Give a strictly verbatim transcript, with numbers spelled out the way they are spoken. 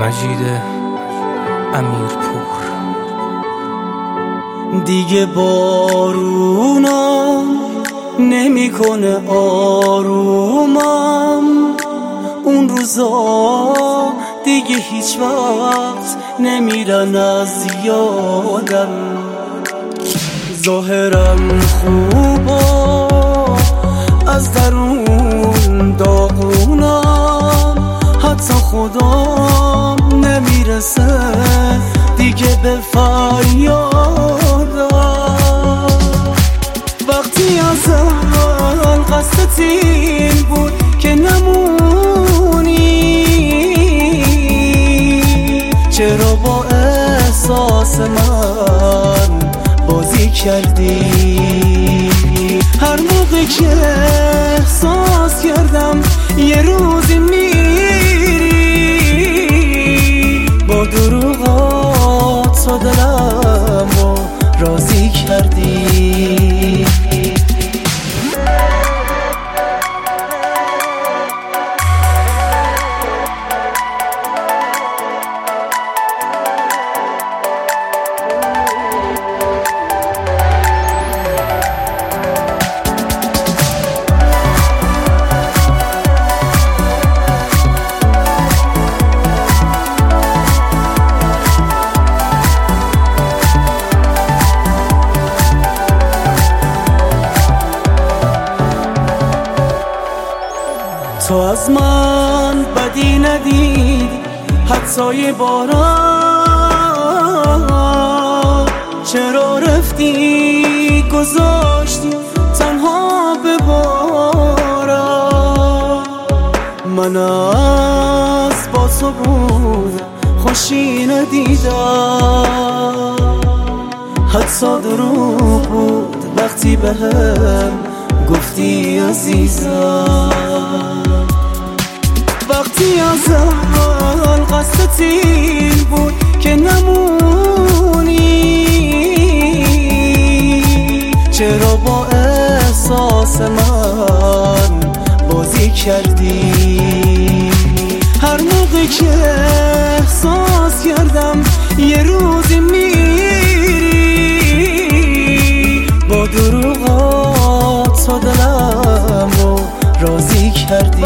مجید امیرپور. دیگه بارونا نمیکنه آرومم، اون روزا دیگه هیچ وقت نمیرن از یادم. ظاهرم خوبا از درون داغونم، حتی خودم نمیرسه دیگه به فریادم. وقتی از اول قصدت این بود که نمونی، چرا با احساس من بازی کردی؟ هر موقع که احساس کردم یه روزی میری، با دروغات تو دلم رو راضی کردی. تو از من بدی ندیدی حتی یه بارم، چرا رفتی گذاشتی تنها ببارم؟ من از با تو بود خوشی ندیدم، حتی دروغ بود وقتی بهم گفتی عزیزم. وقتی از اول قصدت این بود که نمونی، چرا با احساس من بازی کردی؟ هر موقع که احساس کردم یه روزی میری، با دروغات تو دلم رو راضی کردی.